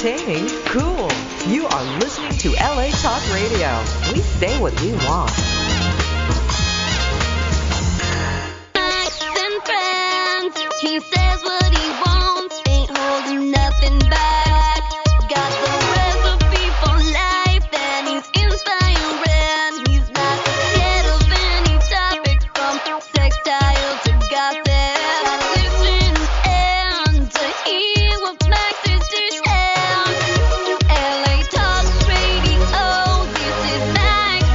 entertaining, cool. You are listening to LA Talk Radio. We say what we want. And friends, he says what he wants, ain't holding nothing back. Got the recipe for life, and he's inspiring. He's not scared of any topic, from sextile to gossip. Listen and to hear what Max is to share. LA Talk Radio, this is Max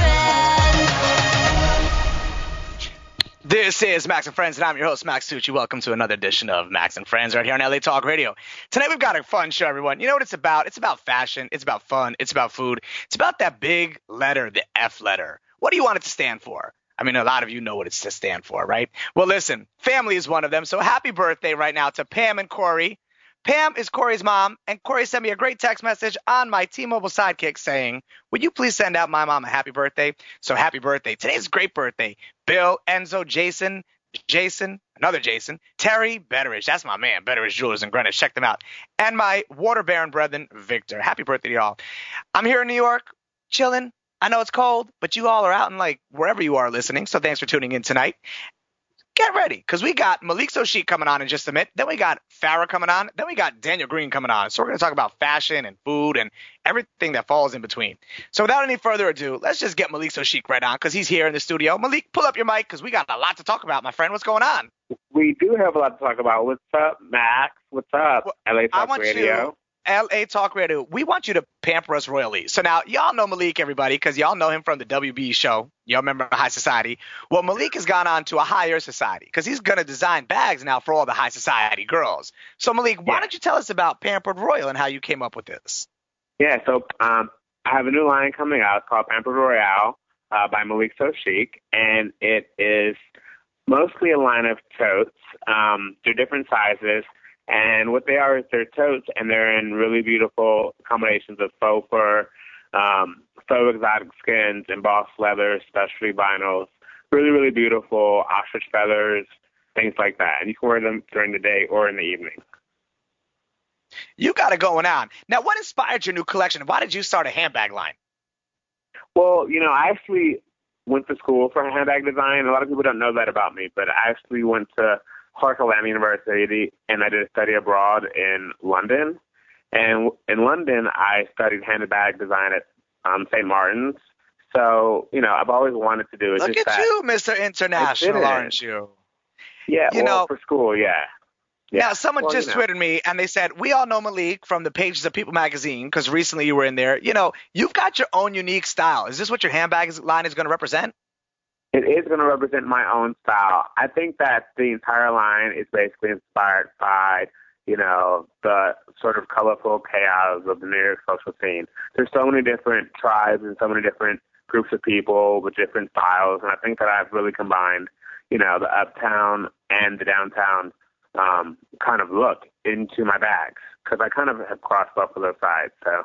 and Friends. This is Max and Friends, and I'm your host, Max Tucci. Welcome to another edition of Max and Friends right here on LA Talk Radio. Tonight we've got a fun show, everyone. You know what it's about? It's about fashion. It's about fun. It's about food. It's about that big letter, the F letter. What do you want it to stand for? I mean, a lot of you know what it's to stand for, right? Well, listen, family is one of them. So happy birthday right now to Pam and Corey. Pam is Corey's mom, and Corey sent me a great text message on my T-Mobile Sidekick saying, would you please send out my mom a happy birthday? So happy birthday. Today's a great birthday. Bill, Enzo, Jason, another Jason, Terry, Betteridge. That's my man, Betteridge Jewelers in Greenwich. Check them out. And my water baron brethren, Victor. Happy birthday to y'all. I'm here in New York, chilling. I know it's cold, but you all are out in like wherever you are listening. So thanks for tuning in tonight. Get ready, because we got Malik Soshik coming on in just a minute. Then we got Farrah coming on. Then we got Daniel Green coming on. So we're going to talk about fashion and food and everything that falls in between. So without any further ado, let's just get Malik Soshik right on, because he's here in the studio. Malik, pull up your mic, because we got a lot to talk about, my friend. What's going on? We do have a lot to talk about. What's up, Max? What's up, LA Talk Radio? LA Talk Radio. We want you to pamper us royally. So now, y'all know Malik, everybody, because y'all know him from the WB show. Y'all remember High Society? Well, Malik has gone on to a higher society, because he's going to design bags now for all the high society girls. So Malik, why don't you tell us about Pampered Royal and how you came up with this? Yeah, so I have a new line coming out. It's called Pampered Royale by Malik Soshik, and it is mostly a line of totes. They're different sizes. And what they are is they're totes, and they're in really beautiful combinations of faux fur, faux exotic skins, embossed leather, specialty vinyls, really, really beautiful ostrich feathers, things like that. And you can wear them during the day or in the evening. You got it going on. Now, what inspired your new collection? Why did you start a handbag line? Well, you know, I actually went to school for handbag design. A lot of people don't know that about me, but I actually went to Hartland University, and I did a study abroad in London. And in London, I studied handbag design at St. Martin's. So, you know, I've always wanted to do it. Look at you, Mr. International, aren't you? Yeah, for school, yeah. Now, someone just Twittered me, and they said, we all know Malik from the pages of People Magazine, because recently you were in there. You know, you've got your own unique style. Is this what your handbag line is going to represent? It is going to represent my own style. I think that the entire line is basically inspired by, you know, the sort of colorful chaos of the New York social scene. There's so many different tribes and so many different groups of people with different styles, and I think that I've really combined, you know, the uptown and the downtown kind of look into my bags, because I kind of have crossed both of those sides. So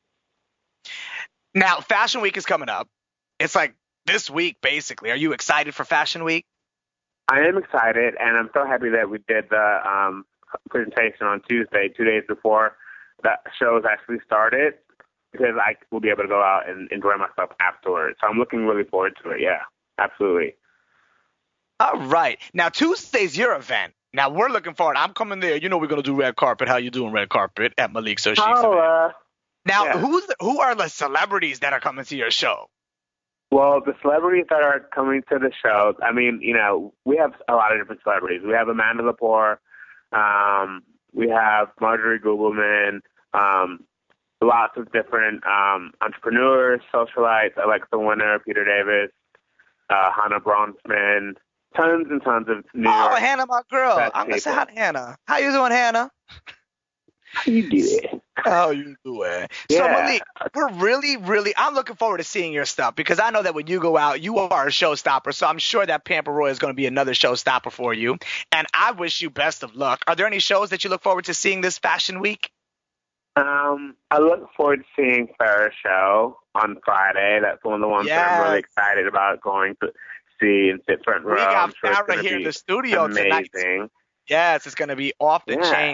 now, Fashion Week is coming up. It's like this week, basically. Are you excited for Fashion Week? I am excited, and I'm so happy that we did the presentation on Tuesday, 2 days before the show actually started, because I will be able to go out and enjoy myself afterwards. So I'm looking really forward to it. Yeah, absolutely. All right. Now, Tuesday's your event. Now, we're looking forward. I'm coming there. You know we're going to do red carpet. How you doing red carpet at Malik Soshik's event? Now, yeah. Who are the celebrities that are coming to your show? Well, the celebrities that are coming to the show, I mean, you know, we have a lot of different celebrities. We have Amanda Lepore. We have Marjorie Gubelman. Lots of different entrepreneurs, socialites, Alexa Winter, Peter Davis, Hannah Bronfman, tons and tons of New York. Oh, Hannah, my girl. I'm going to say hi to Hannah. How you doing, Hannah? How you doing? How you doing? Yeah. So, Malik, we're really, I'm looking forward to seeing your stuff, because I know that when you go out, you are a showstopper. So I'm sure that Pamper Roy is going to be another showstopper for you. And I wish you best of luck. Are there any shows that you look forward to seeing this Fashion Week? I look forward to seeing Farrah's show on Friday. That's one of the ones that I'm really excited about going to see and sit front row. We got Farrah here in the studio tonight. Amazing. Yes, it's going to be off the chains.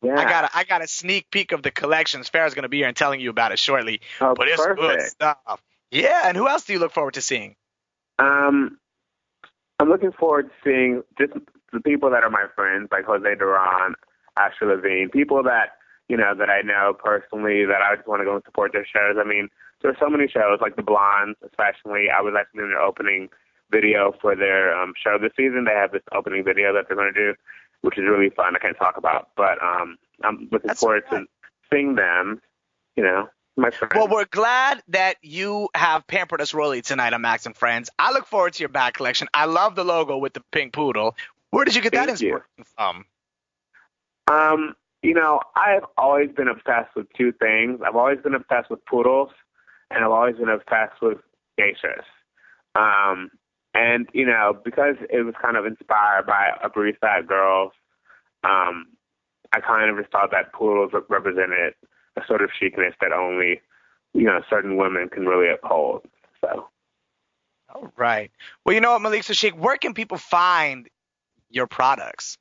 Yeah. I got a sneak peek of the collections. Farrah's going to be here and telling you about it shortly. Oh, But it's good perfect. stuff. Yeah, and who else do you look forward to seeing? I'm looking forward to seeing just the people that are my friends, like Jose Duran, Asher Levine, people that, that I know personally that I just want to go and support their shows. I mean, there's so many shows, like the Blondes, especially. I was actually doing their opening video for their show this season. They have this opening video that they're going to do, which is really fun. I can't talk about, but I'm looking forward to seeing them, my friends. Well, we're glad that you have pampered us royally tonight on Max and Friends. I look forward to your bag collection. I love the logo with the pink poodle. Where did you get that Thank you. inspiration from? I've always been obsessed with two things. I've always been obsessed with poodles, and I've always been obsessed with geishas. And, because it was kind of inspired by Upper East Side girls, I kind of just thought that poodles represented a sort of chicness that only, certain women can really uphold. So. All right. Well, you know what, Malik Soshik, where can people find your products?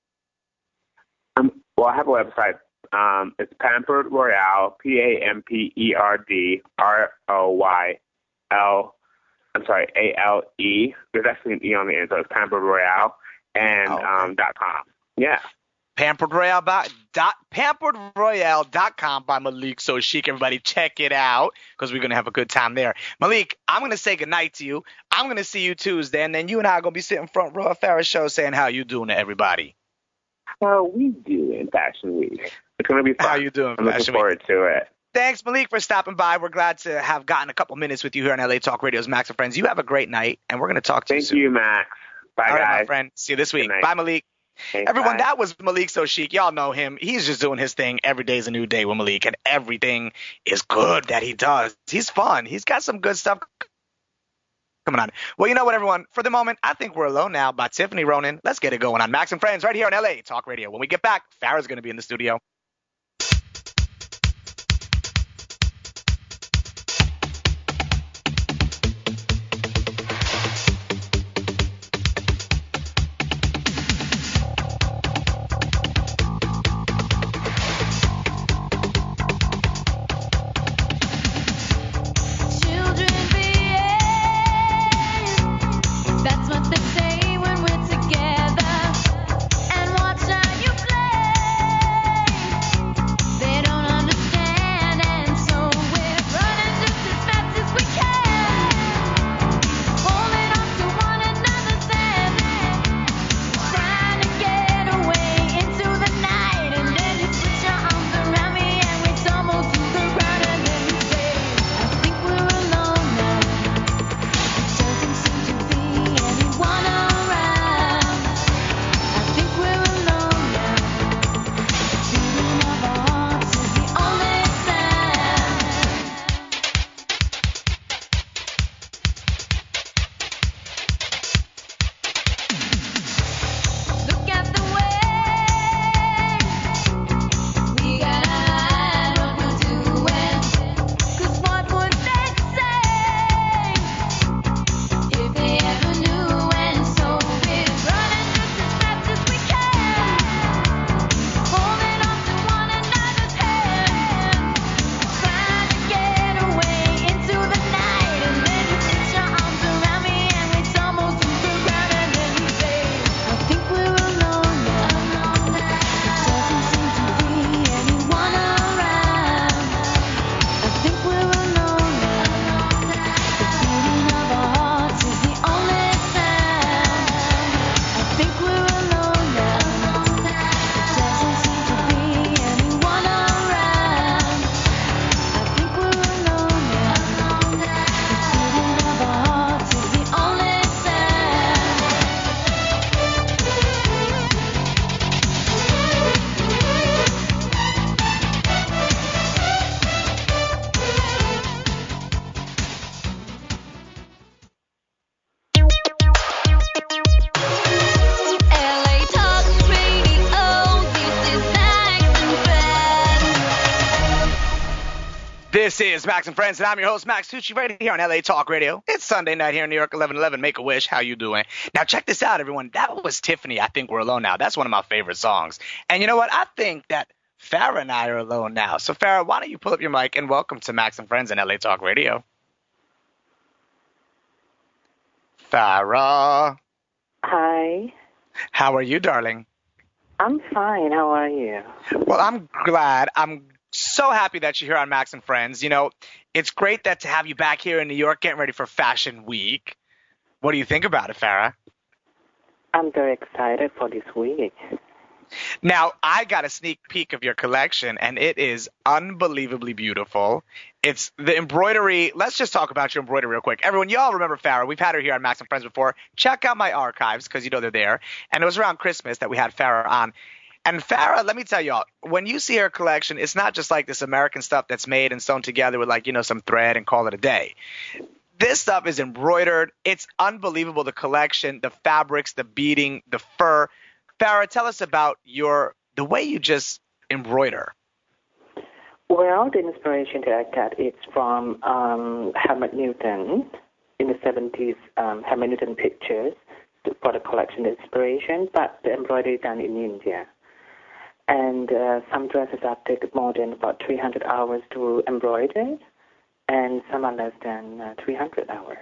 Well, I have a website. It's Pampered Royale, ALE. There's actually an E on the end, so it's Pampered Royale and .com. Yeah. PamperedRoyale.com by Malik Soshik. Everybody check it out because we're going to have a good time there. Malik, I'm going to say goodnight to you. I'm going to see you Tuesday, and then you and I are going to be sitting front row of Farrah's show saying how you doing to everybody. How we do in Fashion Week. It's going to be fun. How you doing, I'm looking forward to it. Thanks, Malik, for stopping by. We're glad to have gotten a couple minutes with you here on LA Talk Radio's Max and Friends. You have a great night, and we're going to talk to you soon. Thank you, Max. Bye, All guys. right, my friend. See you this week. Good night. Bye, Malik. Hey, Everyone, bye. that was Malik Soshik. Y'all know him. He's just doing his thing. Every day is a new day with Malik, and everything is good that he does. He's fun. He's got some good stuff coming on. Well, you know what, everyone? For the moment, I think we're alone now by Tiffany Ronan. Let's get it going on Max and Friends right here on LA Talk Radio. When we get back, Farrah's going to be in the studio. Children behave. That's what they say when we're together. And watch how you play. They don't understand, and so we're running just as fast as we can, holding on to one another's hand, trying to get away into the night. And then you put your arms around me, and we tumble to the ground, and then you say, I think we're alone now. Doesn't seem to be anyone around. I think we're alone now. The beating of our hearts is the only sound. Look at the way we gotta hide what we're doing. 'Cause what would they say if they ever knew? And so we're running just as fast as we can, holding on to one another's hand, trying to get away into the night. And then you put your arms around me, and we tumble to the ground, and then you say, I think we're alone now. Doesn't seem to be anyone around. I think we're alone now. The beating of our hearts is the only sound. I think we're alone now. Doesn't seem to be anyone around. I think we're alone now. The beating of our hearts is the only sound. LA Talk Radio, this is Max and Friends. This is Max and Friends, and I'm your host, Max Tucci, right here on LA Talk Radio. It's Sunday night here in New York, 1111 Make-A-Wish. How you doing? Now, check this out, everyone. That was Tiffany, I Think We're Alone Now. That's one of my favorite songs. And you know what? I think that Farrah and I are alone now. So, Farrah, why don't you pull up your mic and welcome to Max and Friends and LA Talk Radio. Farrah. Hi. How are you, darling? I'm fine. How are you? Well, I'm glad. I'm so happy that you're here on Max and Friends. You know, it's great that to have you back here in New York getting ready for Fashion Week. What do you think about it, Farrah? I'm very excited for this week. Now, I got a sneak peek of your collection, and it is unbelievably beautiful. It's the embroidery. Let's just talk about your embroidery real quick. Everyone, y'all remember Farrah. We've had her here on Max and Friends before. Check out my archives because you know they're there. And it was around Christmas that we had Farrah on. And Farrah, let me tell y'all, when you see her collection, it's not just like this American stuff that's made and sewn together with like, you know, some thread and call it a day. This stuff is embroidered. It's unbelievable, the collection, the fabrics, the beading, the fur. Farrah, tell us about the way you just embroider. Well, the inspiration that I got is from Helmut Newton in the 70s, Helmut Newton pictures for the collection inspiration, but the embroidery done in India. And some dresses are taken more than about 300 hours to embroider, and some are less than 300 hours.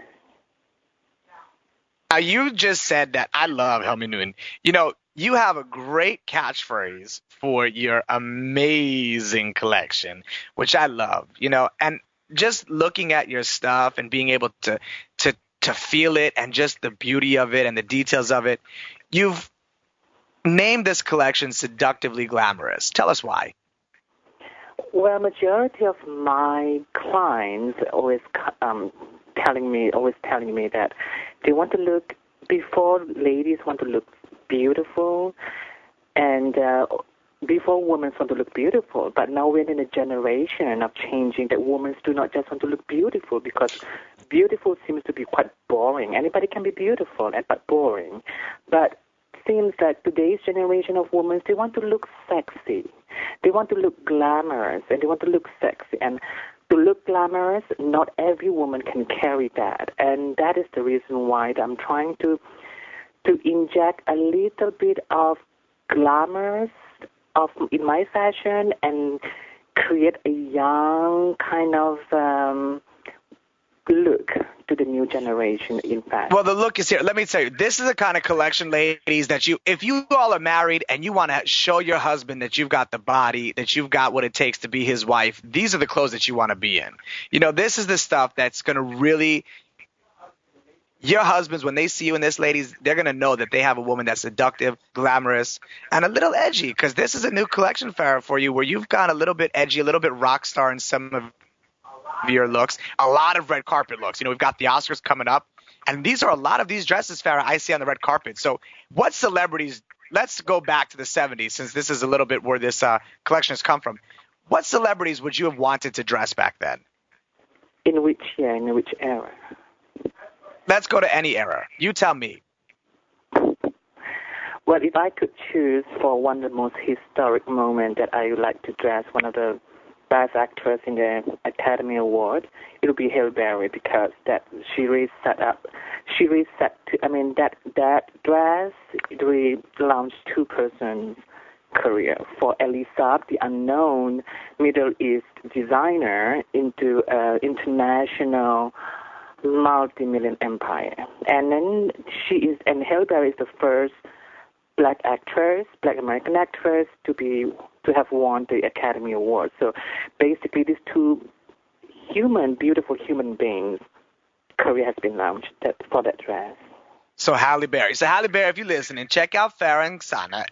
Now, you just said that I love Helmut Newton. You know, you have a great catchphrase for your amazing collection, which I love, you know, and just looking at your stuff and being able to feel it and just the beauty of it and the details of it, you've named this collection Seductively Glamorous. Tell us why. Well, majority of my clients always telling me that they want to look, before ladies want to look beautiful, and before women want to look beautiful, but now we're in a generation of changing that women do not just want to look beautiful, because beautiful seems to be quite boring. Anybody can be beautiful, but boring. But seems that today's generation of women, they want to look sexy. They want to look glamorous, and they want to look sexy. And to look glamorous, not every woman can carry that. And that is the reason why I'm trying to inject a little bit of glamorous in my fashion and create a young kind of look to the new generation in fashion. Well, the look is here. Let me tell you, this is the kind of collection, ladies, that if you all are married and you want to show your husband that you've got the body, that you've got what it takes to be his wife, these are the clothes that you want to be in. You know, this is the stuff that's going to really, your husbands, when they see you in this, ladies, they're going to know that they have a woman that's seductive, glamorous, and a little edgy, because this is a new collection, Farrah, for you, where you've gone a little bit edgy, a little bit rock star in some of your looks, a lot of red carpet looks. You know, we've got the Oscars coming up, and these are a lot of these dresses, Farrah, I see on the red carpet. So what celebrities, let's go back to the 70s, since this is a little bit where this collection has come from. What celebrities would you have wanted to dress back then? In which year, in which era? Let's go to any era. You tell me. Well, if I could choose for one of the most historic moments that I would like to dress, one of the best actress in the Academy Award, it would be Halle Berry, because that she really set up. She really set. That dress really launched two-person career for Elisa, the unknown Middle East designer, into international multi-million empire. And then and Halle Berry is the first black American actress to have won the Academy Award. So basically, these two beautiful human beings' career has been launched for that dress. So Halle Berry. So Halle Berry, if you're listening, check out Farahngsana,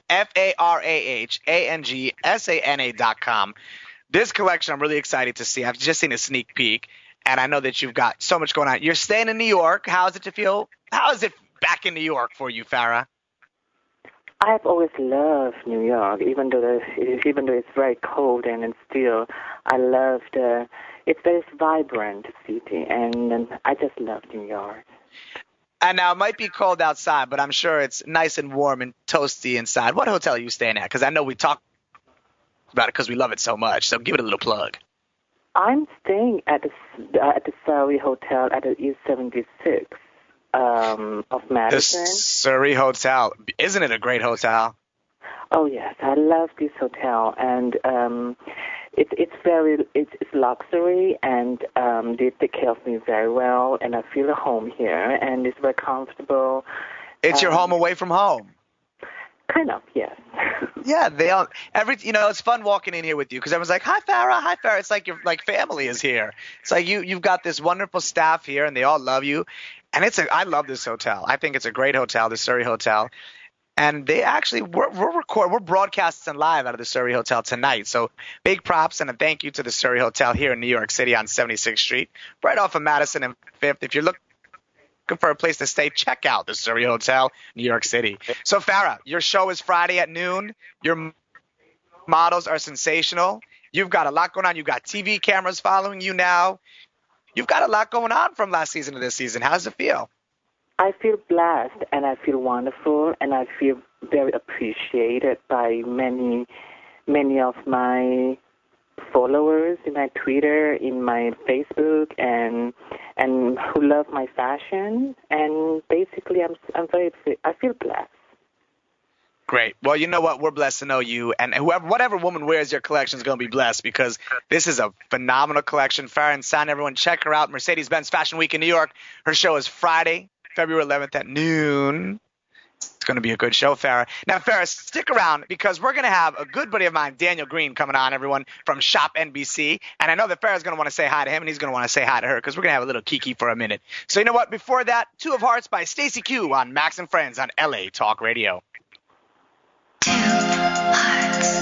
FarahSana.com. This collection I'm really excited to see. I've just seen a sneak peek, and I know that you've got so much going on. You're staying in New York. How is it back in New York for you, Farrah? I have always loved New York, even though it's very cold, and still I love it's very vibrant city, and I just love New York. And now it might be cold outside, but I'm sure it's nice and warm and toasty inside. What hotel are you staying at? Because I know we talk about it because we love it so much. So give it a little plug. I'm staying at the Surrey Hotel at the East 76 of Madison. The Surrey Hotel. Isn't it a great hotel? Oh yes, I love this hotel, and it's luxury, and they take care of me very well, and I feel at home here, and it's very comfortable. It's your home away from home. Kind of, yes. Yeah, it's fun walking in here with you because everyone's like, "Hi, Farrah, hi, Farrah." It's like your family is here. It's like you've got this wonderful staff here, and they all love you. And I love this hotel. I think it's a great hotel, the Surrey Hotel. And they actually we're broadcasting live out of the Surrey Hotel tonight. So big props and a thank you to the Surrey Hotel here in New York City on 76th Street, right off of Madison and 5th. If you're looking for a place to stay, check out the Surrey Hotel, New York City. So Farrah, your show is Friday at noon. Your models are sensational. You've got a lot going on. You've got TV cameras following you now. You've got a lot going on from last season to this season. How does it feel? I feel blessed, and I feel wonderful, and I feel very appreciated by many of my followers in my Twitter, in my Facebook, and who love my fashion. And basically, I feel blessed. Great. Well, you know what? We're blessed to know you, and whatever woman wears your collection is going to be blessed because this is a phenomenal collection. Farrah Insani, everyone, check her out. Mercedes-Benz Fashion Week in New York. Her show is Friday, February 11th at noon. It's going to be a good show, Farrah. Now, Farrah, stick around because we're going to have a good buddy of mine, Daniel Green, coming on, everyone, from Shop NBC. And I know that Farrah's going to want to say hi to him, and he's going to want to say hi to her because we're going to have a little kiki for a minute. So you know what? Before that, Two of Hearts by Stacey Q on Max and Friends on LA Talk Radio. Two hearts.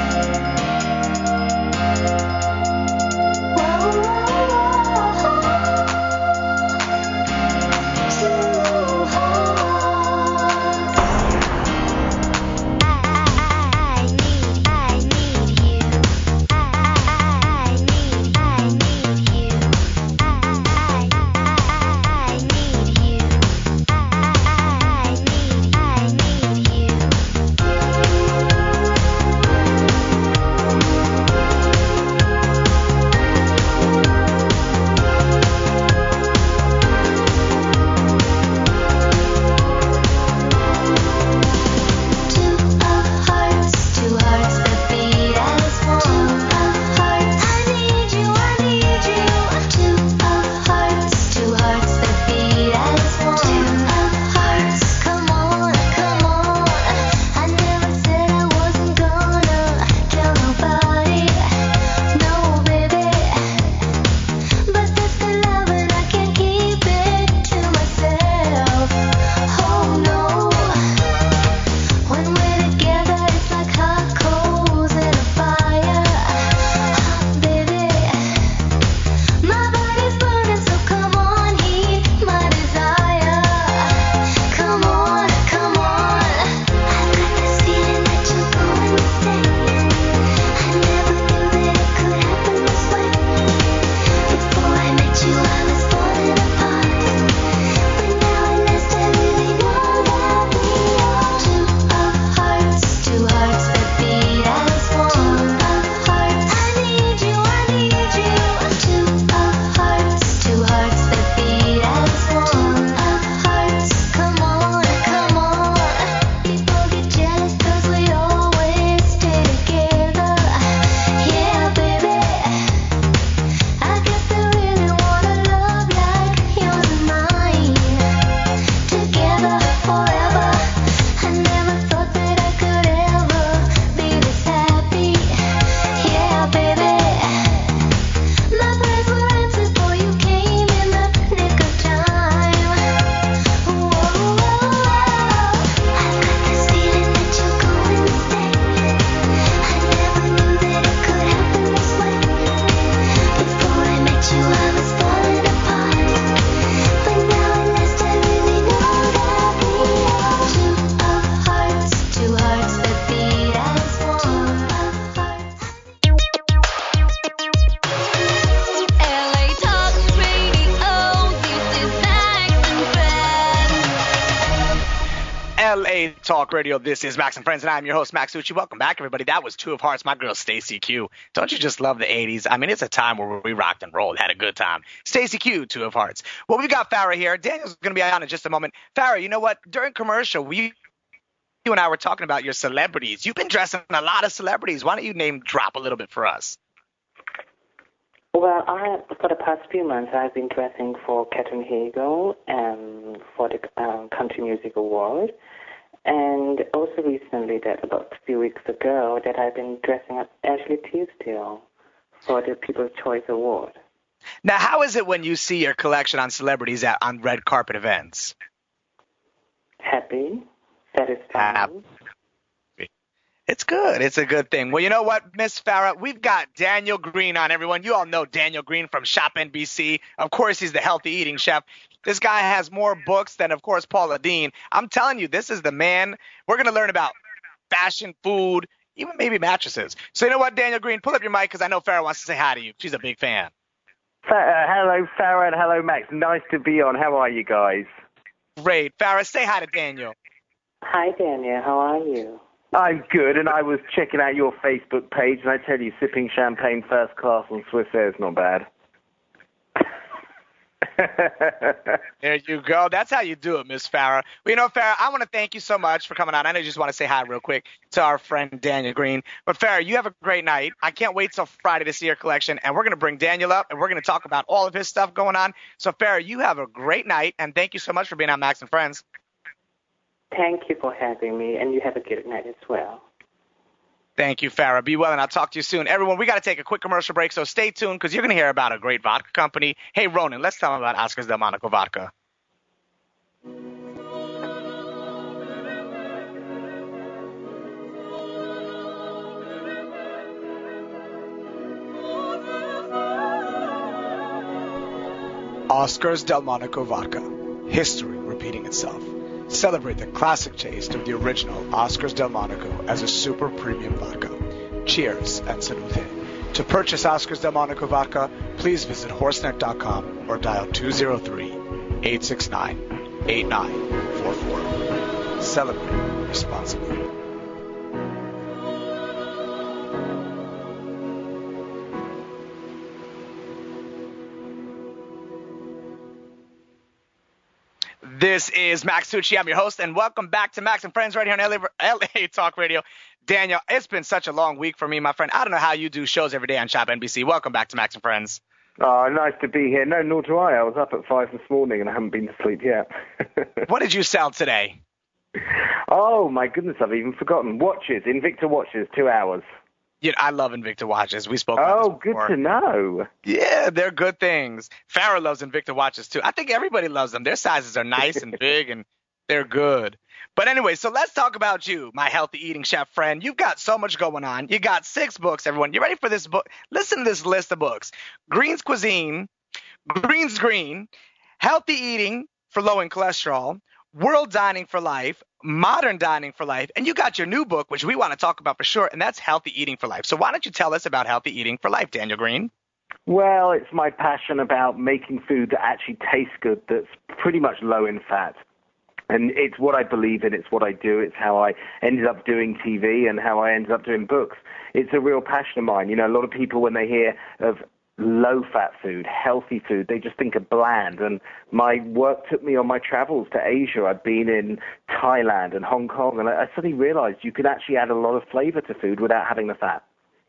LA Talk Radio. This is Max and Friends, and I'm your host, Max Succi. Welcome back, everybody. That was Two of Hearts, my girl, Stacey Q. Don't you just love the 80s? I mean, it's a time where we rocked and rolled, had a good time. Stacey Q, Two of Hearts. Well, we've got Farrah here. Daniel's going to be on in just a moment. Farrah, you know what? During commercial, we and I were talking about your celebrities. You've been dressing a lot of celebrities. Why don't you name drop a little bit for us? Well, for the past few months, I've been dressing for Catherine Hagel and for the Country Music Award. And also recently, that about a few weeks ago, that I've been dressing up Ashley Tisdale for the People's Choice Award. Now, how is it when you see your collection on celebrities on red carpet events? Happy, satisfied. It's good. It's a good thing. Well, you know what, Miss Farah? We've got Daniel Green on, everyone. You all know Daniel Green from Shop NBC. Of course, he's the healthy eating chef. This guy has more books than, of course, Paula Deen. I'm telling you, this is the man. We're going to learn about fashion, food, even maybe mattresses. So you know what, Daniel Green? Pull up your mic because I know Farah wants to say hi to you. She's a big fan. Hello, Farah, and hello, Max. Nice to be on. How are you guys? Great. Farah, say hi to Daniel. Hi, Daniel. How are you? I'm good, and I was checking out your Facebook page, and I tell you, sipping champagne first class on Swiss Air is not bad. There you go. That's how you do it, Miss Farah. Well, you know, Farah, I want to thank you so much for coming on. I know you just want to say hi real quick to our friend Daniel Green. But, Farah, you have a great night. I can't wait till Friday to see your collection, and we're going to bring Daniel up, and we're going to talk about all of his stuff going on. So, Farah, you have a great night, and thank you so much for being on Max and Friends. Thank you for having me, and you have a good night as well. Thank you, Farah. Be well, and I'll talk to you soon. Everyone, we got to take a quick commercial break, so stay tuned because you're going to hear about a great vodka company. Hey, Ronan, let's tell them about Oscar's Del Monaco Vodka. Oscar's Del Monaco Vodka. History repeating itself. Celebrate the classic taste of the original Oscar's Del Monaco as a super premium vodka. Cheers and salute. To purchase Oscar's Del Monaco Vodka, please visit horseneck.com or dial 203-869-8944. Celebrate responsibly. This is Max Tucci. I'm your host, and welcome back to Max and Friends right here on LA Talk Radio. Daniel, it's been such a long week for me, my friend. I don't know how you do shows every day on Shop NBC. Welcome back to Max and Friends. Oh, nice to be here. No, nor do I. I was up at 5 this morning, and I haven't been to sleep yet. What did you sell today? Oh, my goodness, I've even forgotten. Watches, Invicta watches, 2 hours. Yeah, I love Invicta watches. We spoke about this before. Good to know. Yeah, they're good things. Farrah loves Invicta watches, too. I think everybody loves them. Their sizes are nice and big, and they're good. But anyway, so let's talk about you, my healthy eating chef friend. You've got so much going on. You got 6 books, everyone. You ready for this book? Listen to this list of books. Green's Cuisine, Green's Green, Healthy Eating for Low in Cholesterol, World Dining for Life, Modern Dining for Life, and you got your new book, which we want to talk about for sure, and that's Healthy Eating for Life. So why don't you tell us about Healthy Eating for Life, Daniel Green? Well, it's my passion about making food that actually tastes good, that's pretty much low in fat. And it's what I believe in, it's what I do, it's how I ended up doing TV and how I ended up doing books. It's a real passion of mine. You know, a lot of people, when they hear of low-fat food, healthy food, they just think of bland. And my work took me on my travels to Asia. I've been in Thailand and Hong Kong, and I suddenly realized you could actually add a lot of flavor to food without having the fat.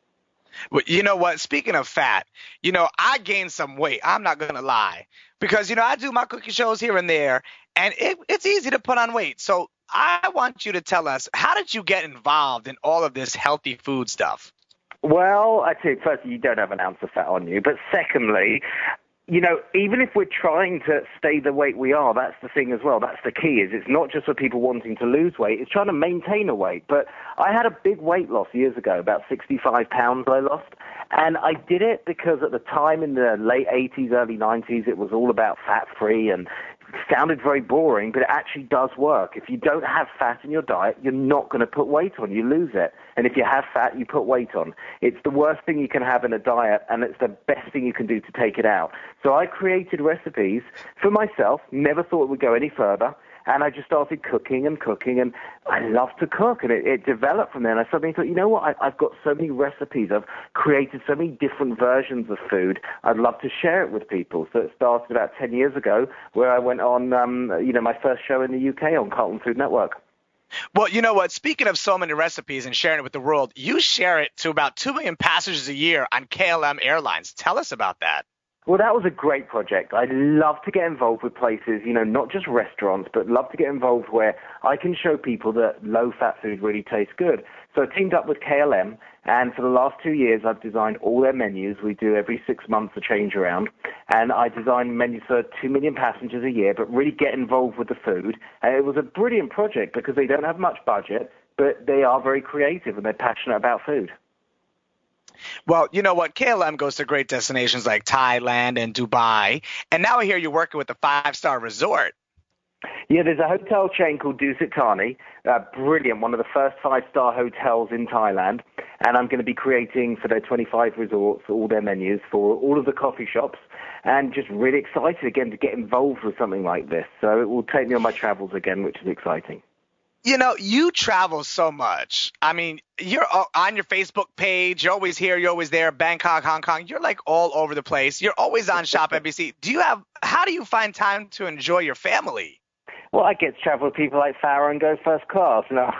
Well, you know what? Speaking of fat, you know, I gained some weight. I'm not going to lie. Because, you know, I do my cooking shows here and there, and it's easy to put on weight. So I want you to tell us, how did you get involved in all of this healthy food stuff? Well, I tell you, firstly, you don't have an ounce of fat on you. But secondly, you know, even if we're trying to stay the weight we are, that's the thing as well. That's the key, is it's not just for people wanting to lose weight. It's trying to maintain a weight. But I had a big weight loss years ago, about 65 pounds I lost. And I did it because at the time in the late 80s, early 90s, it was all about fat-free and sounded very boring, but it actually does work. If you don't have fat in your diet, you're not going to put weight on. You lose it. And if you have fat, you put weight on. It's the worst thing you can have in a diet, and it's the best thing you can do to take it out. So I created recipes for myself, never thought it would go any further, and I just started cooking, and I love to cook, and it developed from there. And I suddenly thought, you know what, I've got so many recipes, I've created so many different versions of food, I'd love to share it with people. So it started about 10 years ago, where I went on, my first show in the UK on Carlton Food Network. Well, you know what? Speaking of so many recipes and sharing it with the world, you share it to about 2 million passengers a year on KLM Airlines. Tell us about that. Well, that was a great project. I love to get involved with places, not just restaurants, but love to get involved where I can show people that low-fat food really tastes good. So I teamed up with KLM, and for the last 2 years, I've designed all their menus. We do every 6 months a change around, and I design menus for 2 million passengers a year, but really get involved with the food. And it was a brilliant project because they don't have much budget, but they are very creative and they're passionate about food. Well, you know what? KLM goes to great destinations like Thailand and Dubai. And now I hear you're working with a 5-star resort. Yeah, there's a hotel chain called Dusit Thani, brilliant, one of the first 5-star hotels in Thailand. And I'm going to be creating for their 25 resorts all their menus for all of the coffee shops. And just really excited again to get involved with something like this. So it will take me on my travels again, which is exciting. You know, you travel so much. I mean, you're on your Facebook page. You're always here. You're always there. Bangkok, Hong Kong. You're like all over the place. You're always on Shop NBC. How do you find time to enjoy your family? Well, I get to travel with people like Farah and go first class. No,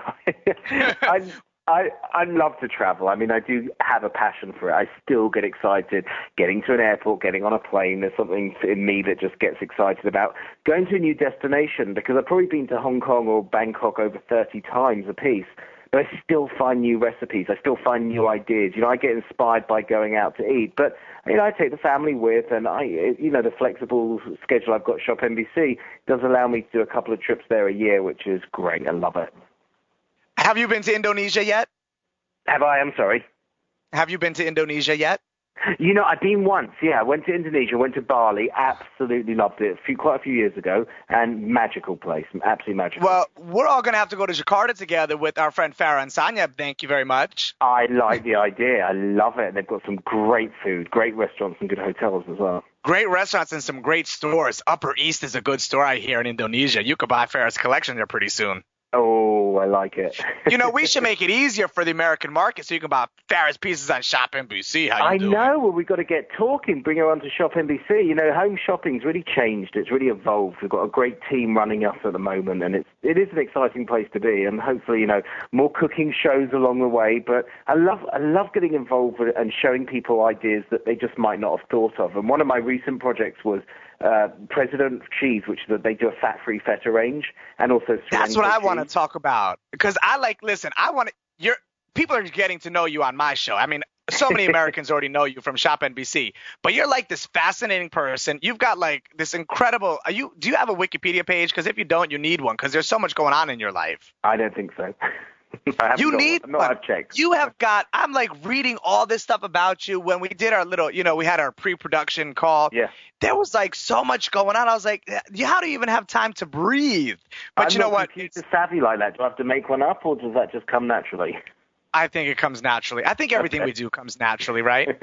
I love to travel. I mean, I do have a passion for it. I still get excited getting to an airport, getting on a plane. There's something in me that just gets excited about going to a new destination because I've probably been to Hong Kong or Bangkok over 30 times a piece. But I still find new recipes. I still find new ideas. I get inspired by going out to eat. But, I take the family with, and the flexible schedule I've got Shop NBC does allow me to do a couple of trips there a year, which is great. I love it. Have you been to Indonesia yet? Have I? I'm sorry. Have you been to Indonesia yet? I've been once, yeah. I went to Indonesia, went to Bali, absolutely loved it quite a few years ago, and magical place, absolutely magical. Well, we're all going to have to go to Jakarta together with our friend Farah and Sanya. Thank you very much. I like the idea. I love it. They've got some great food, great restaurants, and good hotels as well. Great restaurants and some great stores. Upper East is a good store I hear in Indonesia. You could buy Farah's collection there pretty soon. Oh, I like it. We should make it easier for the American market so you can buy Farah's pieces on Shop NBC. I know. Well, we've got to get talking, bring her on to Shop NBC. Home shopping's really changed. It's really evolved. We've got a great team running us at the moment, and it is an exciting place to be. And hopefully, more cooking shows along the way. But I love getting involved with it and showing people ideas that they just might not have thought of. And one of my recent projects was President Cheese, which they do a fat-free feta range, and also that's what I want to talk about because people are getting to know you on my show. I mean, so many Americans already know you from Shop NBC, but you're like this fascinating person. You've got like this incredible. Do you have a Wikipedia page? Because if you don't, you need one because there's so much going on in your life. I don't think so. You need one. I've checked. You have got. I'm like reading all this stuff about you. When we did our little, we had our pre-production call. Yeah. There was like so much going on. I was like, how do you even have time to breathe? But I'm you know what? Computer savvy like that. Do I have to make one up, or does that just come naturally? I think it comes naturally. I think everything we do comes naturally, right?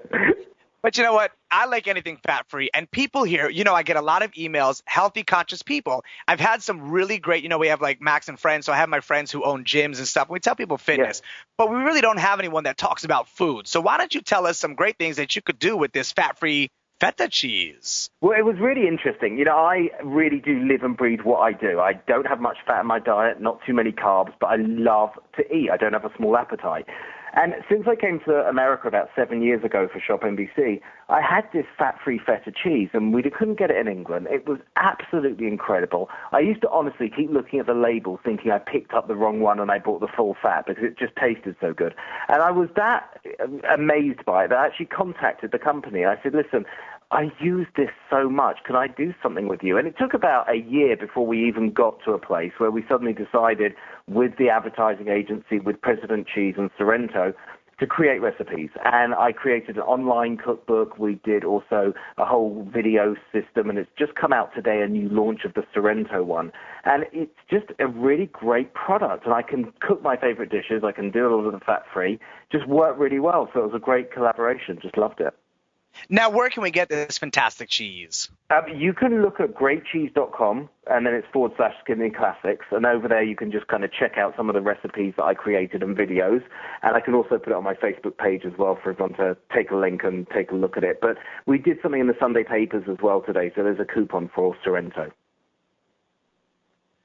But you know what? I like anything fat-free. And people here, I get a lot of emails, healthy, conscious people. I've had some really great, we have like Max and Friends. So I have my friends who own gyms and stuff. We tell people fitness. Yeah. But we really don't have anyone that talks about food. So why don't you tell us some great things that you could do with this fat-free feta cheese? Well, it was really interesting. I really do live and breathe what I do. I don't have much fat in my diet, not too many carbs, but I love to eat. I don't have a small appetite. And since I came to America about 7 years ago for Shop NBC, I had this fat-free feta cheese, and we couldn't get it in England. It was absolutely incredible. I used to honestly keep looking at the label, thinking I picked up the wrong one and I bought the full fat because it just tasted so good. And I was that amazed by it that I actually contacted the company. I said, listen, I use this so much. Can I do something with you? And it took about a year before we even got to a place where we suddenly decided with the advertising agency, with President Cheese and Sorrento, to create recipes. And I created an online cookbook. We did also a whole video system, and it's just come out today, a new launch of the Sorrento one. And it's just a really great product. And I can cook my favorite dishes. I can do a lot of the fat-free. Just worked really well. So it was a great collaboration. Just loved it. Now, where can we get this fantastic cheese? You can look at greatcheese.com, and then it's /Skinny Classics, and over there you can just kind of check out some of the recipes that I created and videos, and I can also put it on my Facebook page as well for everyone to take a link and take a look at it. But we did something in the Sunday papers as well today, so there's a coupon for Sorrento.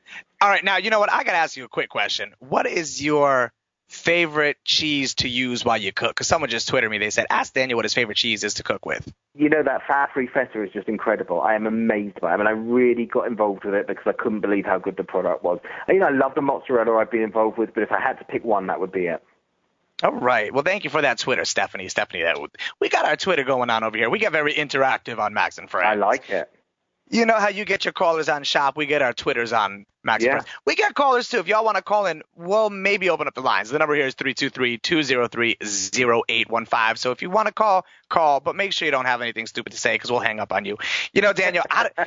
All right, now, you know what? I got to ask you a quick question. What is your favorite cheese to use while you cook? Because someone just Twittered me. They said, ask Daniel what his favorite cheese is to cook with. You know, that fat-free feta is just incredible. I am amazed by it. I mean, I really got involved with it because I couldn't believe how good the product was. You know, I love the mozzarella I've been involved with, but if I had to pick one, that would be it. All right. Well, thank you for that Twitter, Stephanie. We got our Twitter going on over here. We get very interactive on Max and Friends. I like it. You know how you get your callers on Shop? We get our Twitters on Max and Friends. We get callers, too. If y'all want to call in, we'll maybe open up the lines. The number here is 323-203-0815. So if you want to call, but make sure you don't have anything stupid to say because we'll hang up on you. You know, Daniel,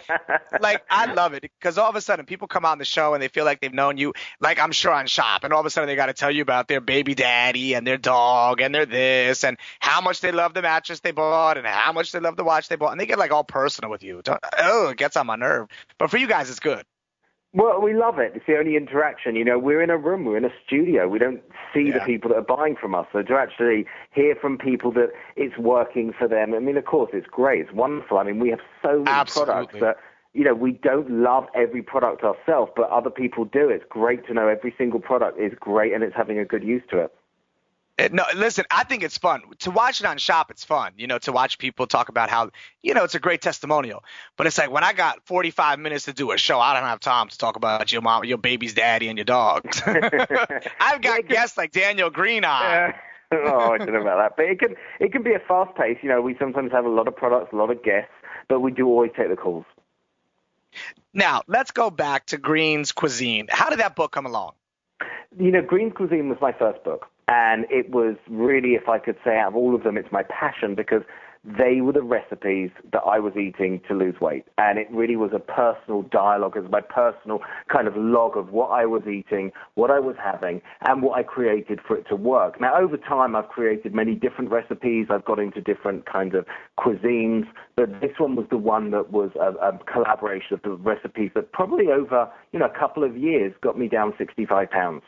I love it because all of a sudden people come on the show and they feel like they've known you, like I'm sure on Shop, and all of a sudden they got to tell you about their baby daddy and their dog and their this and how much they love the mattress they bought and how much they love the watch they bought. And they get like all personal with you. It gets on my nerve. But for you guys, it's good. Well, we love it. It's the only interaction. You know, we're in a room, we're in a studio. We don't see the people that are buying from us. So to actually hear from people that it's working for them, I mean, of course, it's great. It's wonderful. I mean, we have so many products that, you know, we don't love every product ourselves, but other people do. It's great to know every single product is great and it's having a good use to it. No, listen, I think it's fun. To watch it on Shop, it's fun, you know, to watch people talk about how, you know, it's a great testimonial. But it's like when I got 45 minutes to do a show, I don't have time to talk about your mom, your baby's daddy, and your dogs. I've got guests like Daniel Green on. Oh, I don't know about that. But it can be a fast pace. You know, we sometimes have a lot of products, a lot of guests, but we do always take the calls. Now, let's go back to Green's Cuisine. How did that book come along? You know, Green's Cuisine was my first book. And it was really, if I could say, out of all of them, it's my passion because they were the recipes that I was eating to lose weight. And it really was a personal dialogue. It was my personal kind of log of what I was eating, what I was having, and what I created for it to work. Now, over time, I've created many different recipes. I've got into different kinds of cuisines. But this one was the one that was a collaboration of the recipes that probably over, you know, a couple of years got me down 65 pounds.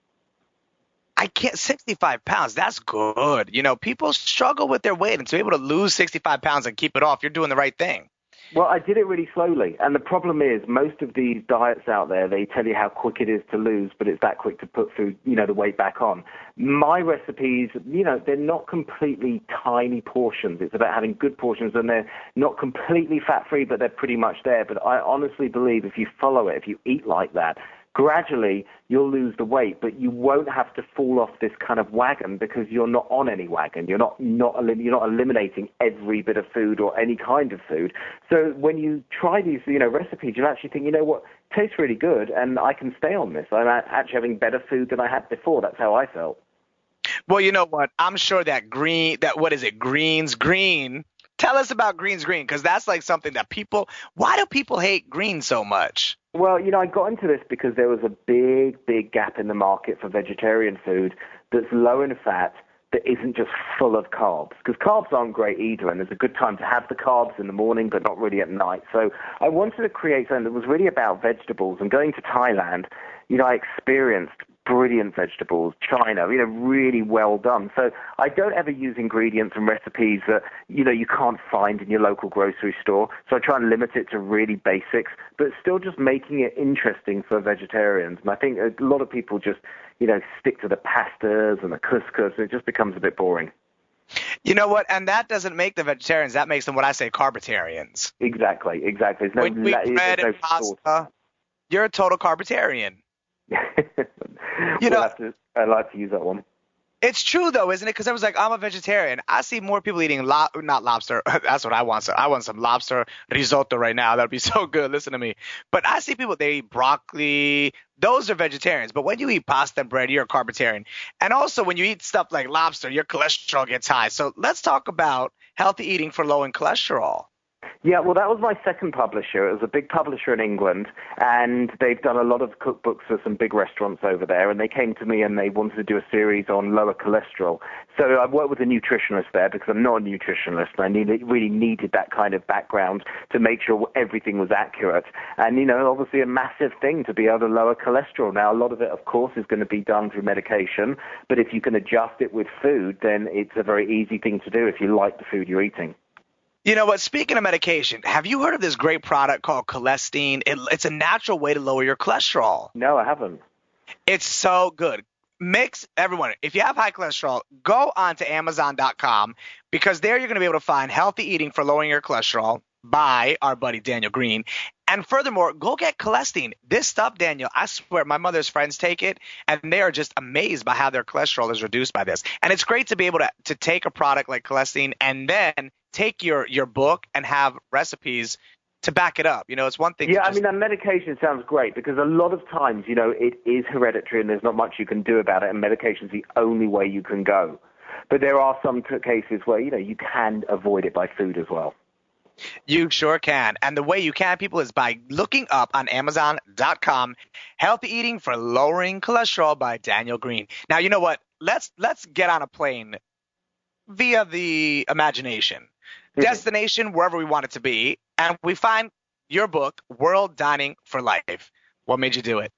65 pounds. That's good. You know, people struggle with their weight, and to be able to lose 65 pounds and keep it off, you're doing the right thing. Well, I did it really slowly. And the problem is most of these diets out there, they tell you how quick it is to lose, but it's that quick to put food, you know, the weight back on. My recipes, you know, they're not completely tiny portions. It's about having good portions, and they're not completely fat-free, but they're pretty much there. But I honestly believe if you follow it, if you eat like that, gradually you'll lose the weight, but you won't have to fall off this kind of wagon because you're not on any wagon. You're not eliminating every bit of food or any kind of food. So when you try these, you know, recipes, you'll actually think, you know what, tastes really good, and I can stay on this. I'm actually having better food than I had before. That's how I felt. Well, you know what? I'm sure that Green's Green. Tell us about Green's Green, because that's like something that why do people hate green so much? Well, you know, I got into this because there was a big gap in the market for vegetarian food that's low in fat, that isn't just full of carbs. Because carbs aren't great either, and there's a good time to have the carbs in the morning, but not really at night. So I wanted to create something that was really about vegetables. And going to Thailand, you know, I experienced brilliant vegetables, China, you know, really well done. So I don't ever use ingredients and recipes that, you know, you can't find in your local grocery store. So I try and limit it to really basics, but still just making it interesting for vegetarians. And I think a lot of people just, you know, stick to the pastas and the couscous, and it just becomes a bit boring. You know what? And that doesn't make the vegetarians. That makes them what I say carbitarians. Exactly. There's no, when we bread and pasta, you're a total carbitarian. You know, I'd like to use that one. It's true, though, isn't it? Because I was like, I'm a vegetarian. I see more people eating not lobster. That's what I want. So I want some lobster risotto right now. That would be so good. Listen to me. But I see people, they eat broccoli. Those are vegetarians. But when you eat pasta and bread, you're a carbitarian. And also, when you eat stuff like lobster, your cholesterol gets high. So let's talk about healthy eating for low in cholesterol. Yeah, well, that was my second publisher. It was a big publisher in England, and they've done a lot of cookbooks for some big restaurants over there, and they came to me and they wanted to do a series on lower cholesterol. So I worked with a nutritionist there because I'm not a nutritionist, and I really needed that kind of background to make sure everything was accurate. And, you know, obviously a massive thing to be able to lower cholesterol. Now, a lot of it, of course, is going to be done through medication, but if you can adjust it with food, then it's a very easy thing to do if you like the food you're eating. You know what? Speaking of medication, have you heard of this great product called Cholesterol? It's a natural way to lower your cholesterol. No, I haven't. It's so good. Mix everyone. If you have high cholesterol, go on to Amazon.com because there you're going to be able to find healthy eating for lowering your cholesterol by our buddy Daniel Green. And furthermore, go get Cholesterol. This stuff, Daniel, I swear my mother's friends take it and they are just amazed by how their cholesterol is reduced by this. And it's great to be able to take a product like Cholesterol and then take your book and have recipes to back it up. You know, it's one thing. Yeah, I mean, that medication sounds great because a lot of times, you know, it is hereditary and there's not much you can do about it, and medication's the only way you can go. But there are some cases where, you know, you can avoid it by food as well. You sure can. And the way you can, people, is by looking up on Amazon.com, Healthy Eating for Lowering Cholesterol by Daniel Green. Now, you know what? Let's get on a plane via the imagination. Destination, wherever we want it to be, and we find your book, World Dining for Life. What made you do it?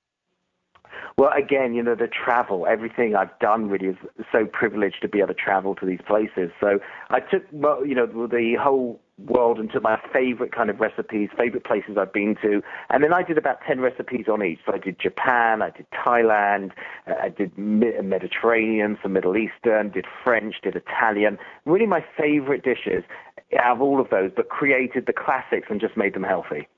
Well, again, you know, the travel, everything I've done really is so privileged to be able to travel to these places. So I took, you know, the whole world and took my favorite kind of recipes, favorite places I've been to, and then I did about 10 recipes on each. So I did Japan, I did Thailand, I did Mediterranean, some Middle Eastern, did French, did Italian. Really my favorite dishes out of all of those, but created the classics and just made them healthy.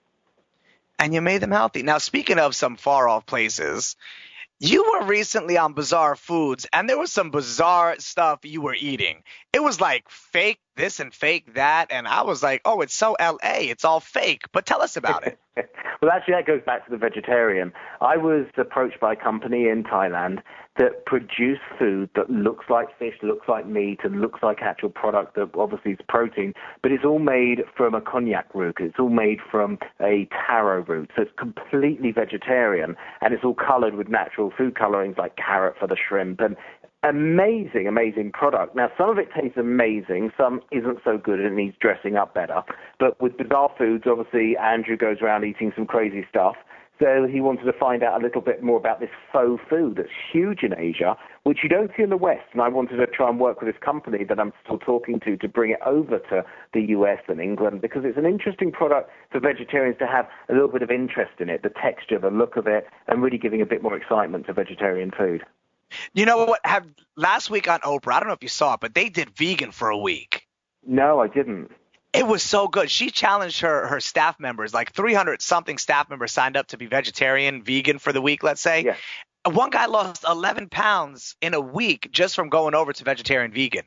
And you made them healthy. Now, speaking of some far-off places, you were recently on Bizarre Foods, and there was some bizarre stuff you were eating. It was like fake this and fake that, and I was like, oh, it's so L.A., it's all fake. But tell us about it. Well, actually, that goes back to the vegetarian. I was approached by a company in Thailand that produced food that looks like fish, looks like meat, and looks like actual product that obviously is protein, but it's all made from a cognac root. It's all made from a taro root. So it's completely vegetarian, and it's all colored with natural food colorings like carrot for the shrimp, and amazing, amazing product. Now, some of it tastes amazing, some isn't so good and needs dressing up better. But with Bizarre Foods, obviously, Andrew goes around eating some crazy stuff. So he wanted to find out a little bit more about this faux food that's huge in Asia, which you don't see in the West. And I wanted to try and work with this company that I'm still talking to bring it over to the US and England, because it's an interesting product for vegetarians to have a little bit of interest in it, the texture, the look of it, and really giving a bit more excitement to vegetarian food. You know what? Last week on Oprah, I don't know if you saw it, but they did vegan for a week. No, I didn't. It was so good. She challenged her staff members, like 300-something staff members signed up to be vegetarian, vegan for the week, let's say. Yeah. One guy lost 11 pounds in a week just from going over to vegetarian, vegan.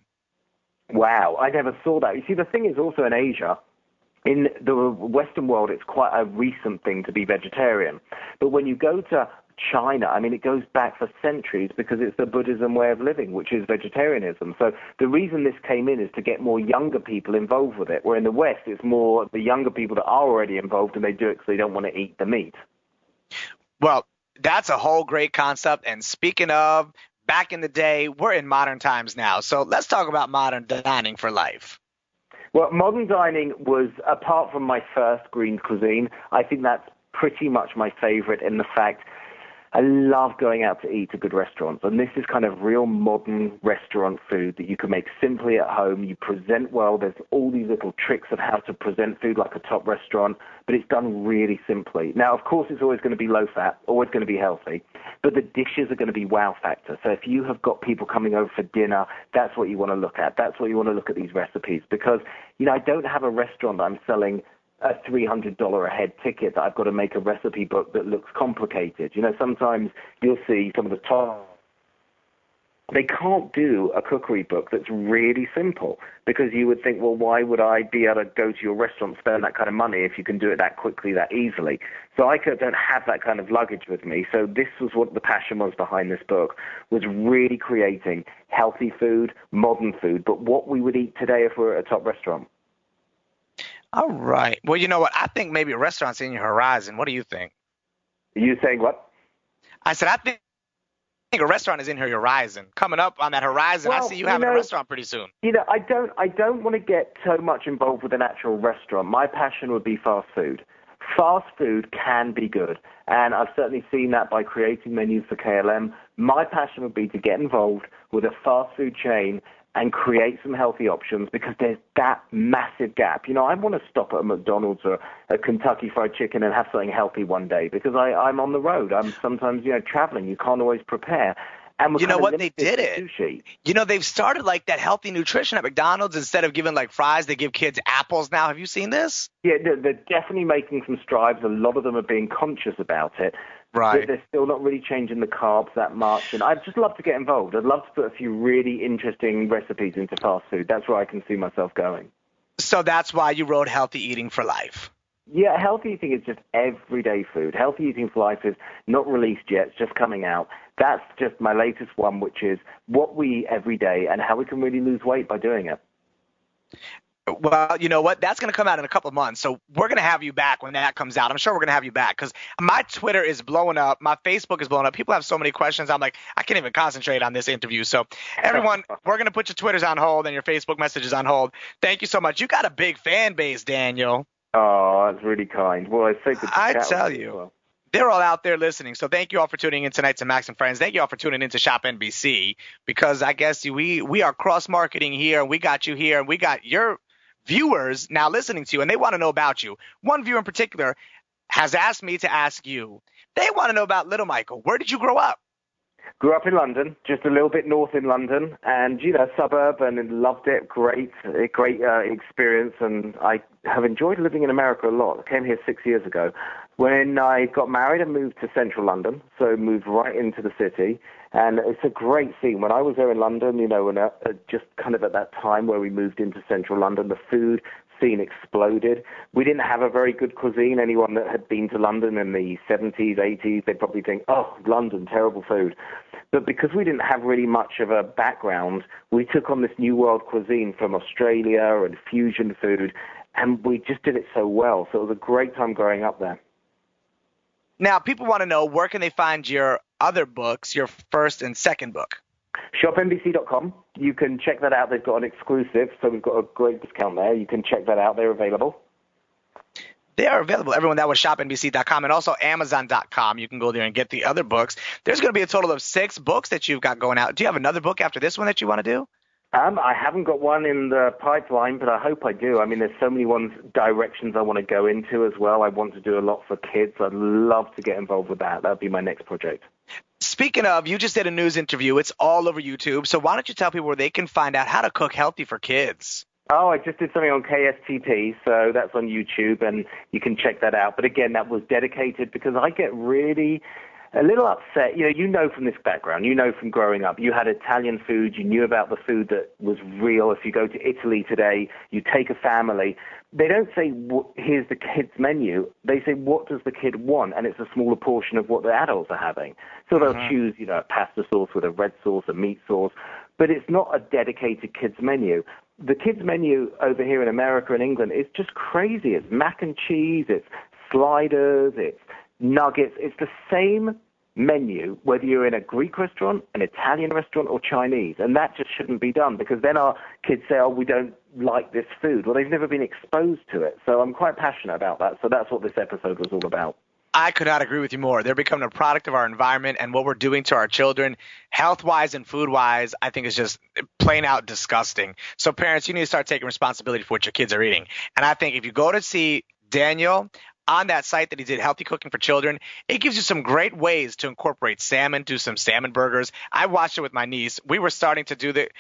Wow, I never saw that. You see, the thing is also in Asia, in the Western world, it's quite a recent thing to be vegetarian. But when you go to China, I mean, it goes back for centuries because it's the Buddhism way of living, which is vegetarianism. So the reason this came in is to get more younger people involved with it, where in the West, it's more the younger people that are already involved and they do it because they don't want to eat the meat. Well, that's a whole great concept. And speaking of back in the day, we're in modern times now. So let's talk about modern dining for life. Well, modern dining was, apart from my first green cuisine, I think that's pretty much my favorite in the fact I love going out to eat at good restaurants, and this is kind of real modern restaurant food that you can make simply at home. You present well. There's all these little tricks of how to present food like a top restaurant, but it's done really simply. Now, of course, it's always going to be low-fat, always going to be healthy, but the dishes are going to be wow factor. So if you have got people coming over for dinner, that's what you want to look at. That's what you want to look at these recipes, because, you know, I don't have a restaurant that I'm selling a $300 a head ticket that I've got to make a recipe book that looks complicated. You know, sometimes you'll see some of the top, they can't do a cookery book that's really simple, because you would think, well, why would I be able to go to your restaurant and spend that kind of money if you can do it that quickly, that easily? So I don't have that kind of luggage with me. So this was what the passion was behind this book, was really creating healthy food, modern food, but what we would eat today if we were at a top restaurant. All right. Well, you know what? I think maybe a restaurant's in your horizon. What do you think? You saying what? I said, I think a restaurant is in your horizon. Coming up on that horizon, well, I see you having a restaurant pretty soon. You know, I don't want to get so much involved with an actual restaurant. My passion would be fast food. Fast food can be good, and I've certainly seen that by creating menus for KLM. My passion would be to get involved with a fast food chain and create some healthy options because there's that massive gap. You know, I want to stop at a McDonald's or a Kentucky Fried Chicken and have something healthy one day because I'm on the road. I'm sometimes, traveling. You can't always prepare. And you know what? They did it. Sushi. You know, they've started like that healthy nutrition at McDonald's. Instead of giving like fries, they give kids apples now. Have you seen this? Yeah, they're definitely making some strides. A lot of them are being conscious about it. Right. They're still not really changing the carbs that much. And I'd just love to get involved. I'd love to put a few really interesting recipes into fast food. That's where I can see myself going. So that's why you wrote Healthy Eating for Life. Yeah, healthy eating is just everyday food. Healthy Eating for Life is not released yet. It's just coming out. That's just my latest one, which is what we eat every day and how we can really lose weight by doing it. Well, you know what? That's going to come out in a couple of months. So we're going to have you back when that comes out. I'm sure we're going to have you back because my Twitter is blowing up. My Facebook is blowing up. People have so many questions. I'm like, I can't even concentrate on this interview. So everyone, we're going to put your Twitters on hold and your Facebook messages on hold. Thank you so much. You got a big fan base, Daniel. Oh, that's really kind. Well, it's so good to I chat tell with you. Well. They're all out there listening. So thank you all for tuning in tonight to Max and Friends. Thank you all for tuning in to Shop NBC because I guess we are cross-marketing here and we got you here and we got your viewers now listening to you and they want to know about you. One viewer in particular has asked me to ask you. They want to know about Little Michael. Where did you grow up? Grew up in London, just a little bit north in London, and, suburb, and loved it. Great experience, and I have enjoyed living in America a lot. I came here 6 years ago. When I got married, I moved to central London, so moved right into the city, and it's a great scene. When I was there in London, just kind of at that time where we moved into central London, the food scene exploded. We didn't have a very good cuisine. Anyone that had been to London in the 70s, 80s, they'd probably think, oh, London, terrible food. But because we didn't have really much of a background, we took on this new world cuisine from Australia and fusion food, and we just did it so well. So it was a great time growing up there. Now, people want to know, where can they find your other books, your first and second book? ShopNBC.com. You can check that out. They've got an exclusive, so we've got a great discount there. You can check that out. They're available. They are available. Everyone, that was ShopNBC.com and also Amazon.com. You can go there and get the other books. There's going to be a total of 6 books that you've got going out. Do you have another book after this one that you want to do? I haven't got one in the pipeline, but I hope I do. I mean, there's so many directions I want to go into as well. I want to do a lot for kids. I'd love to get involved with that. That would be my next project. Speaking of, you just did a news interview. It's all over YouTube. So why don't you tell people where they can find out how to cook healthy for kids? Oh, I just did something on KSTP, so that's on YouTube, and you can check that out. But again, that was dedicated because I get really a little upset. You know from this background, from growing up, you had Italian food, you knew about the food that was real. If you go to Italy today, you take a family. They don't say, here's the kid's menu. They say, what does the kid want? And it's a smaller portion of what the adults are having. So they'll choose, a pasta sauce with a red sauce, a meat sauce. But it's not a dedicated kids menu. The kids menu over here in America and England is just crazy. It's mac and cheese, it's sliders, it's nuggets. It's the same menu whether you're in a Greek restaurant, an Italian restaurant, or Chinese. And that just shouldn't be done because then our kids say, oh, we don't like this food. Well, they've never been exposed to it. So I'm quite passionate about that. So that's what this episode was all about. I could not agree with you more. They're becoming a product of our environment, and what we're doing to our children, health-wise and food-wise, I think is just plain out disgusting. So parents, you need to start taking responsibility for what your kids are eating. And I think if you go to see Daniel on that site that he did, Healthy Cooking for Children, it gives you some great ways to incorporate salmon, do some salmon burgers. I watched it with my niece. We were starting to do it.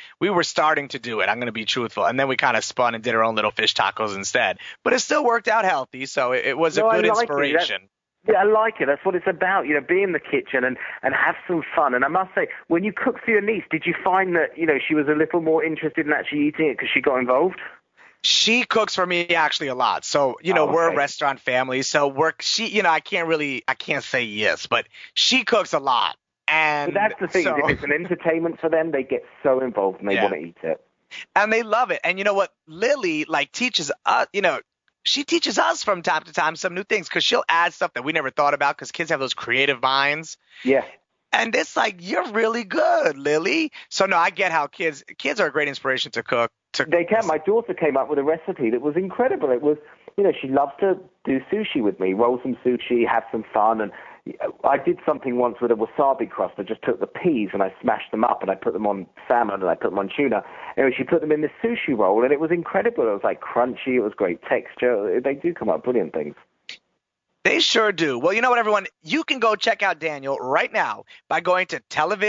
I'm going to be truthful. And then we kind of spun and did our own little fish tacos instead. But it still worked out healthy, so it was a good inspiration. Yeah, I like it. That's what it's about, be in the kitchen and have some fun. And I must say, when you cooked for your niece, did you find that, she was a little more interested in actually eating it because she got involved? She cooks for me actually a lot. So, we're a restaurant family. So I can't say yes, but she cooks a lot. And but that's the thing. If it's an entertainment for them, they get so involved and they want to eat it. And they love it. And you know what? Lily teaches us, she teaches us from time to time some new things because she'll add stuff that we never thought about because kids have those creative minds. Yeah. And it's you're really good, Lily. So, no, I get how kids are a great inspiration to cook. They can. My daughter came up with a recipe that was incredible. It was, she loves to do sushi with me, roll some sushi, have some fun. And I did something once with a wasabi crust. I just took the peas and I smashed them up and I put them on salmon and I put them on tuna. Anyway, she put them in this sushi roll and it was incredible. It was like crunchy. It was great texture. They do come up brilliant things. They sure do. Well, you know what, everyone? You can go check out Daniel right now by going to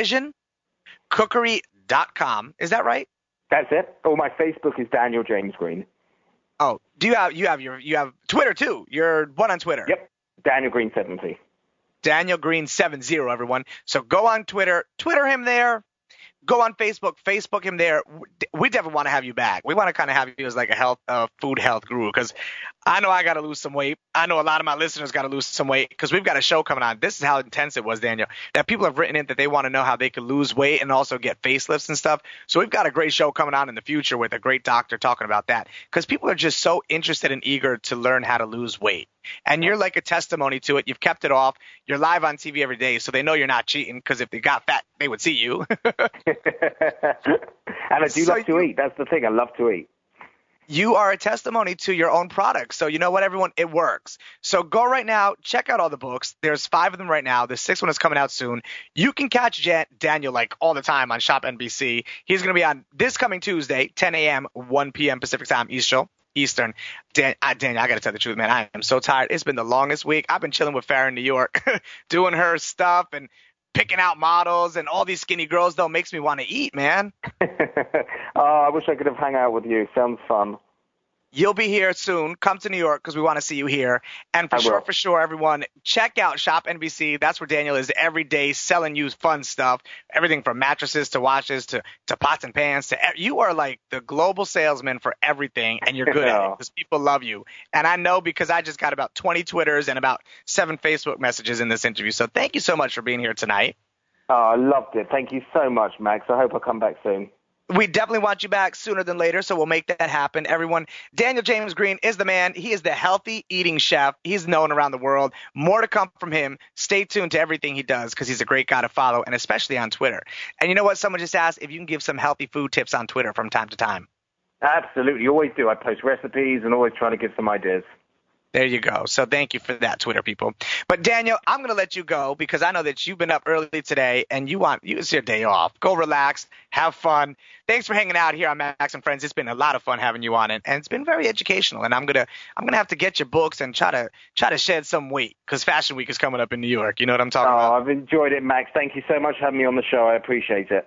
televisioncookery.com. Is that right? That's it. Oh, my Facebook is Daniel James Green. Oh, do you have Twitter too? You're one on Twitter. Yep. Daniel Green 70. Daniel Green 70, everyone. So go on Twitter, Twitter him there. Go on Facebook, Facebook him there. We definitely want to have you back. We want to kind of have you as like a food health guru, because I know I got to lose some weight. I know a lot of my listeners got to lose some weight because we've got a show coming on. This is how intense it was, Daniel, that people have written in that they want to know how they could lose weight and also get facelifts and stuff. So we've got a great show coming on in the future with a great doctor talking about that, because people are just so interested and eager to learn how to lose weight. And you're like a testimony to it. You've kept it off. You're live on TV every day, so they know you're not cheating, because if they got fat, they would see you. And I do love to eat. That's the thing. I love to eat. You are a testimony to your own product. So you know what, everyone? It works. So go right now. Check out all the books. There's 5 of them right now. The 6th one is coming out soon. You can catch Daniel like all the time on Shop NBC. He's going to be on this coming Tuesday, 10 a.m., 1 p.m. Pacific time, Eastern. Daniel, I got to tell the truth, man. I am so tired. It's been the longest week. I've been chilling with Farrah in New York, doing her stuff and picking out models, and all these skinny girls, though, makes me want to eat, man. I wish I could have hung out with you. Sounds fun. You'll be here soon. Come to New York because we want to see you here. And for sure, everyone, check out Shop NBC. That's where Daniel is every day selling you fun stuff, everything from mattresses to watches to pots and pans. You are like the global salesman for everything, and you're good at it because people love you. And I know because I just got about 20 Twitters and about 7 Facebook messages in this interview. So thank you so much for being here tonight. Oh, I loved it. Thank you so much, Max. I hope I come back soon. We definitely want you back sooner than later, so we'll make that happen. Everyone, Daniel James Green is the man. He is the healthy eating chef. He's known around the world. More to come from him. Stay tuned to everything he does because he's a great guy to follow, and especially on Twitter. And you know what? Someone just asked if you can give some healthy food tips on Twitter from time to time. Absolutely. You always do. I post recipes and always trying to give some ideas. There you go. So thank you for that, Twitter people. But Daniel, I'm going to let you go because I know that you've been up early today and it's your day off. Go relax, have fun. Thanks for hanging out here on Max and Friends. It's been a lot of fun having you on it, and it's been very educational. And I'm gonna have to get your books and try to shed some weight because Fashion Week is coming up in New York. You know what I'm talking about? I've enjoyed it, Max. Thank you so much for having me on the show. I appreciate it.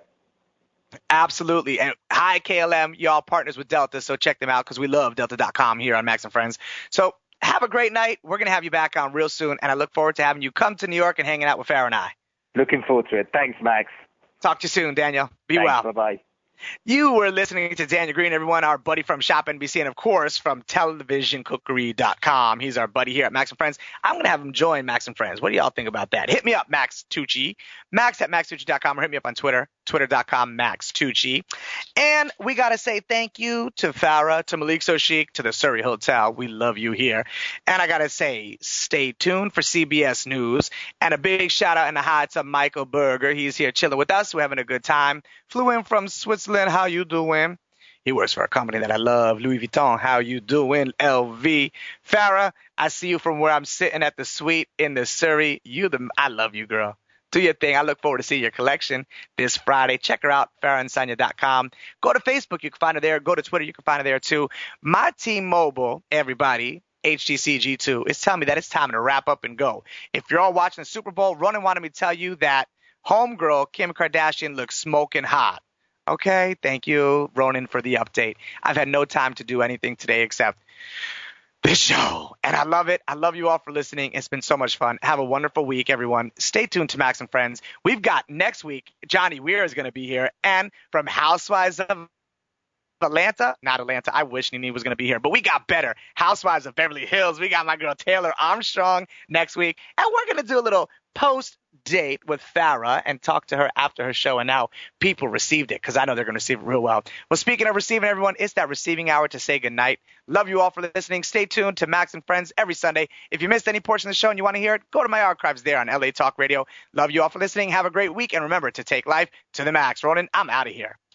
Absolutely. And hi, KLM. Y'all partners with Delta, so check them out because we love Delta.com here on Max and Friends. So have a great night. We're going to have you back on real soon, and I look forward to having you come to New York and hanging out with Farrah and I. Looking forward to it. Thanks, Max. Talk to you soon, Daniel. Be Thanks, well. Bye-bye. You were listening to Daniel Green, everyone, our buddy from Shop NBC, and, of course, from TelevisionCookery.com. He's our buddy here at Max and Friends. I'm going to have him join Max and Friends. What do y'all think about that? Hit me up, Max Tucci, max@maxtucci.com, or hit me up on Twitter, twitter.com, Max Tucci. And we got to say thank you to Farrah, to Malik So Chic, to the Surrey Hotel. We love you here. And I got to say, stay tuned for CBS News. And a big shout-out in the hi to Michael Berger. He's here chilling with us. We're having a good time. Flew in from Switzerland. How you doing? He works for a company that I love, Louis Vuitton. How you doing, LV? Farrah, I see you from where I'm sitting at the suite in the Surrey. I love you, girl. Do your thing. I look forward to seeing your collection this Friday. Check her out, FarrahAnsanya.com. Go to Facebook. You can find her there. Go to Twitter. You can find her there, too. My T-Mobile, everybody, HTCG2, is telling me that it's time to wrap up and go. If you're all watching the Super Bowl, Ronan wanted me to tell you that homegirl Kim Kardashian looks smoking hot. Okay, thank you, Ronan, for the update. I've had no time to do anything today except this show, and I love it. I love you all for listening. It's been so much fun. Have a wonderful week, everyone. Stay tuned to Max and Friends. We've got next week, Johnny Weir is going to be here, and from Housewives of Atlanta, not Atlanta, I wish Nene was going to be here, but we got better. Housewives of Beverly Hills, we got my girl Taylor Armstrong next week, and we're going to do a little post-date with Farrah and talk to her after her show, and now people received it because I know they're going to receive it real well. Well, speaking of receiving, everyone, it's that receiving hour to say goodnight. Love you all for listening. Stay tuned to Max and Friends every Sunday. If you missed any portion of the show and you want to hear it, go to my archives there on LA Talk Radio. Love you all for listening. Have a great week, and remember to take life to the max. Ronan, I'm out of here.